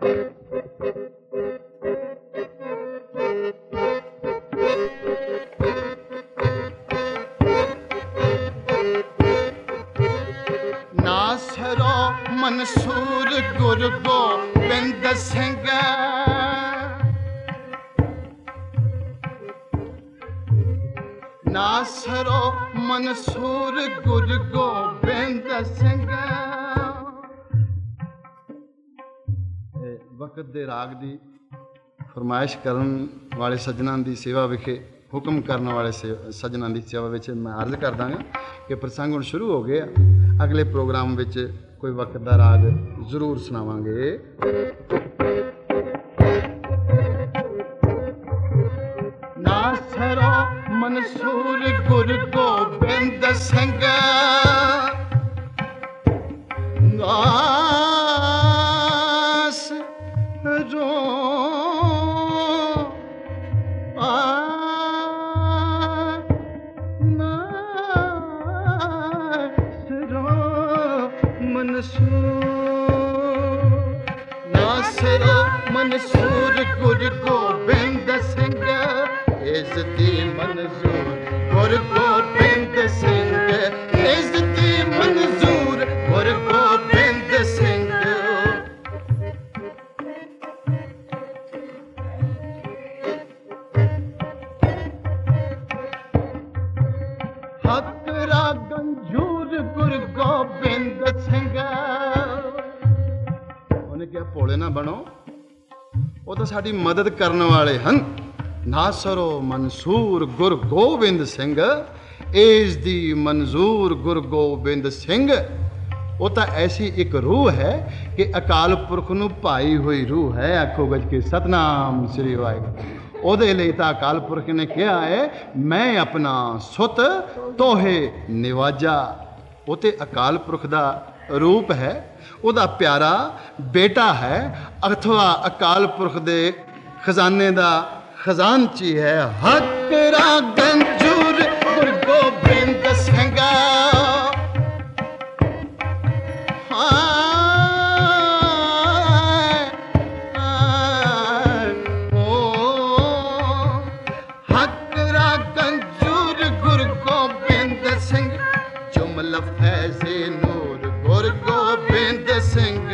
नासरो मंसूर गुरु गोबिंद सिंह नासरो मंसूर गुरु गोबिंद सिंह वक्त दे राग दी फरमाइश करन वाले सज्जनां दी सेवा विखे हुक्म करने वाले सज्जनां दी सेवा विच मैं अर्ज कर दांगा कि प्रसंग हुण शुरू हो गया। अगले प्रोग्राम विच कोई वक्त दा राग जरूर सुनावांगे। नासरो मंसूर गुरु गोबिंद सिंह नासरो नासरो मंसूर गुरु गोबिंद सिंह इज़्ज़ती मंजूर गुरु गोबिंद सिंह इज़्ज़ती मंजूर गुरु गोबिंद सिंह हकरा गंजूर गुरु गोबिंद सिंह उन्हें क्या भोले ना बनो वो तो साड़ी मदद करने वाले हैं। नासरो मंसूर गुरु गोबिंद सिंह इज़ दी मंजूर गुरु गोबिंद सिंह वो तो ऐसी एक रूह है कि अकाल पुरख नूं भाई हुई रूह है। आखो गज के सतनाम श्री वाहिगुरू। ਉਹਦੇ ਲਈ ਤਾਂ ਅਕਾਲ ਪੁਰਖ ਨੇ ਕਿਹਾ ਹੈ मैं अपना सुत तोहे निवाजा। ਉਹ ਤੇ ਅਕਾਲ ਪੁਰਖ ਦਾ रूप है ਉਹਦਾ प्यारा बेटा है अथवा अकाल पुरख दे खजाने दा खजानची है। हकरा गंजूर गुरु गोबिंद सिंह हकरा गंजूर गुरु गोबिंद सिंह जुमला फैज़े नूर गुरु गोबिंद सिंह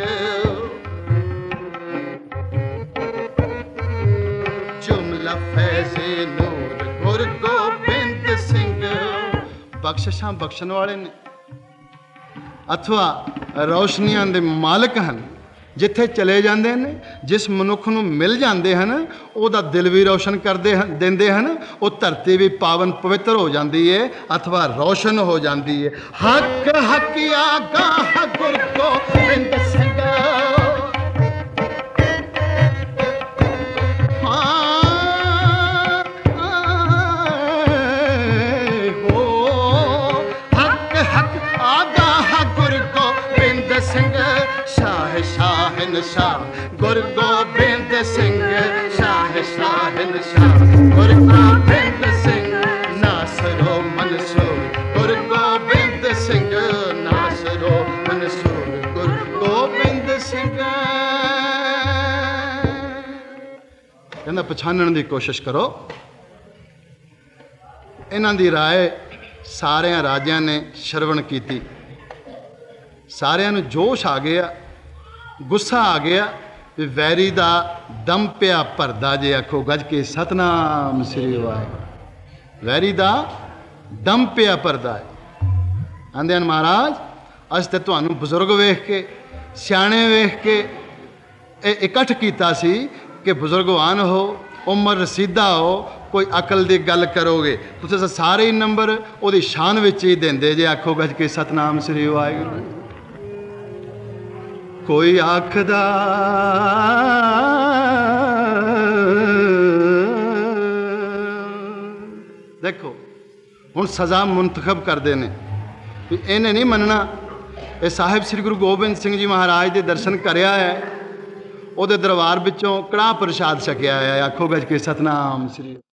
जुमला फैज़े नूर गुरु गोबिंद सिंह बख्शिशां बख्शण वाले ने अथवा रोशनियां दे मालिक हैं। जिथे चले जाते हैं जिस मनुख नूं मिल जाते हैं ਉਹਦਾ दिल भी रोशन करते देंदे हैं वो धरती भी पावन पवित्र हो जाती है अथवा रोशन हो जाती है। हक हकिया गाह गुरु गोबिंद सिंह हक हक आगाह गुरु गोबिंद सिंह शाह शाहन शाह गुरु गोबिंद सिंह शाह शाहन शाह गुरु गोबिंद सिंह नासरो मंसूर गुरु गोबिंद सिंह नासरो मंसूर गुरु गोबिंद सिंह कहना पछाणन की कोशिश करो। इन्हां दी राय सारे राजियां ने श्रवण की। सारिਆਂ ਨੂੰ जोश आ गया गुस्सा आ गया भी वैरी दा दम पिया भरदा जे। आखो गज के सतनाम श्री वाहिगुरू। वैरी दा दम पिया भरदा है। आंदे हैं महाराज अस ते तुहानू बुजुर्ग वेख के सियाणे वेख के इकट्ठ कीता सी कि बुजुर्गवान हो उम्र रसीदा हो कोई अकल की गल करोगे तुसीं सारे ही नंबर उहदी शान विच ही देंदे जे। आखो गज के सतनाम श्री वाहिगुरू। कोई आखदा देखो हुण सज़ा मुंतखब करते हैं भी इन्हें नहीं मनना। ये साहिब श्री गुरु गोबिंद सिंह जी महाराज के दर्शन करया है उहदे दरबार विचों कड़ाह प्रसाद छकिया है। आखो गज के सतनाम श्री